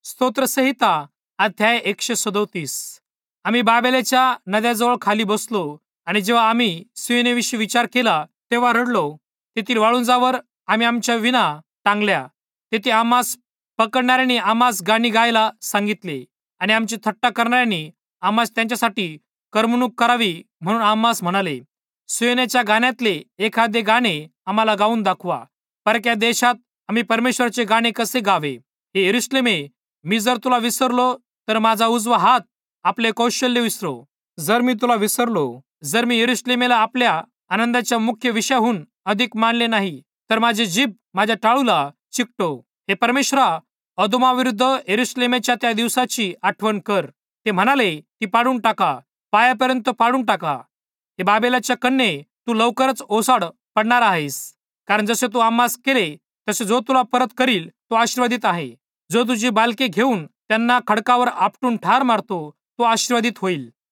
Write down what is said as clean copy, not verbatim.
स्तोत्रसंहिता अध्याय 137. आम्ही बाबेलेच्या नद्याजवळ खाली बसलो आणि जेव्हा आम्ही सियोनेविषयी विचार केला तेव्हा रडलो. तेथील वाळुंजावर आम्ही आमच्या विणा टांगल्या. तेथे आम्हास पकडणाऱ्यांनी आम्हास गाणी गायला सांगितले आणि आमची थट्टा करणाऱ्यांनी आम्हास त्यांच्यासाठी करमणूक करावी म्हणून आम्हास म्हणाले, सियोनेच्या गाण्यातले एखादे गाणे आम्हाला गाऊन दाखवा. परक्या देशात आम्ही परमेश्वराचे गाणे कसे गावे? हे यरूशलेमे, मी जर तुला विसरलो तर माझा उजवा हात आपले कौशल्य विसरो. जर मी तुला विसरलो, जर मी यरूशलेमेला आपल्या आनंदाच्या मुख्य विषयाहून अधिक मानले नाही, तर माझी जीभ माझ्या टाळूला चिकटो. हे परमेश्वरा, अदोमाविरुद्ध यरूशलेमेच्या त्या दिवसाची आठवण कर. ते म्हणाले, ती पाडून टाका, पायापर्यंत पाडून टाका. हे बाबेलाच्या कन्ये, तू लवकरच ओसाड पडणार आहेस. कारण जसे तू आम्हास केले तसे जो तुला परत करील तो आशीर्वादित आहे. जो तुझी बालके घेऊन त्यांना खडकावर आपटून ठार मारतो तो आशीर्वादित होईल.